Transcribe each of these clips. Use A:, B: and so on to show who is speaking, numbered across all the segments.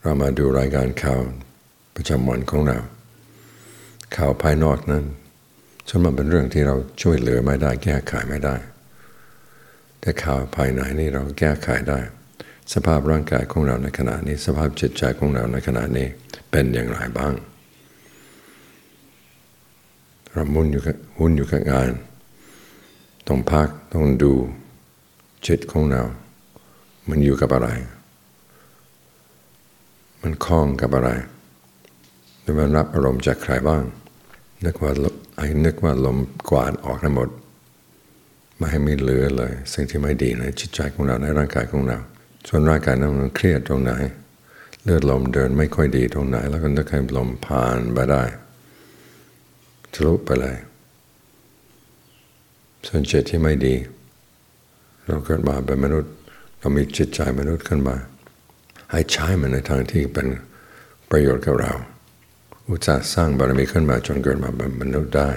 A: เรามาดูรายการข่าวประจำวันของเราข่าวภายนอกนั้นส่วนมากเป็นเรื่องที่เราช่วยเหลือไม่ได้แก้ไขไม่ได้แต่ข่าวภายในนี่เราแก้ไขได้สภาพร่างกายของเราในขณะนี้สภาพจิตใจของเราในขณะนี้เป็นอย่างไรบ้างเราหุ้นอยู่กับงานต้องพักต้องดูจิตของเรามันอยู่กับอะไรมันคล้องกับอะไรหรือมันรับอารมณ์จากใครบ้างนึกว่าลมกวาดออกทั้งหมดไม่ให้มีเหลือเลยสิ่งที่ไม่ดีในจิตใจของเราในร่างกายของเราส่วนร่างกายนั้นมันเครียดตรงไหนเลือดลมเดินไม่ค่อยดีตรงไหนแล้วก็นึกให้ลมผ่านไปได้ทะลุไปเลยส่วนจิตที่ไม่ดีเราเกิดมาเป็นมนุษย์เรามีจิตใจมนุษย์ขึ้นมาให้ใช้มันในทางที่เป็นประโยชน์กับเราอุตส่าห์สร้างบารมีขึ้นมาจนเกิดมาเป็นมนุษย์ได้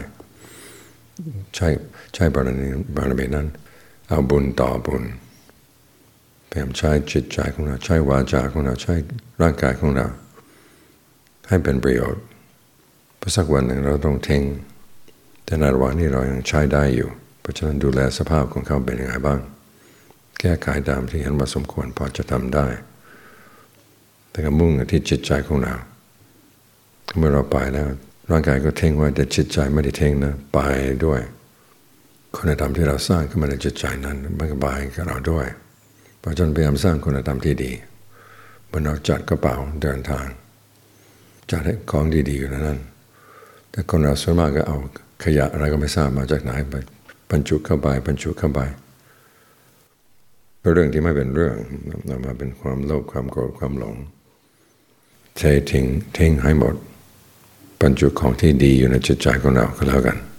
A: ใช้บารมีนั้นเอาบุญต่อบุญพยายามใช้จิตใจของเราใช้วาจาของเราใช้ร่างกายของเราให้เป็นประโยชน์เพราะสักวันหนึ่งเราต้องทิ้งแต่ในระหว่างนี้เรายังใช้ได้อยู่เพราะฉะนั้นดูแลสภาพของเขาเป็นยังไงบ้างแก้ไขตามที่เห็นว่าสมควรพอจะทำได้แต่ก็มุ่งที่จิตใจของเราเมื่อเราไปแล้วร่างกายก็ทิ้งไว้แต่จิตใจไม่ได้ทิ้งนะไปด้วยคุณธรรมที่เราสร้างขึ้นมาในจิตใจนั้นมันก็ไปกับเราด้วยเพราะฉะนั้นพยายามสร้างคุณธรรมที่ดีเมื่อเราจัดกระเป๋าเดินทางจัดให้ของดีๆอยู่ในนั้นแต่คนเราส่วนมากก็เอาขยะอะไรก็ไม่ทราบมาจากไหนไปบรรจุเข้าไปเรื่องที่ไม่เป็นเรื่องนำมาเป็นความโลภความโกรธความหลงเททิ้งให้หมดบรรจุของที่ดีอยู่ในจิตใจของเราก็แล้วกัน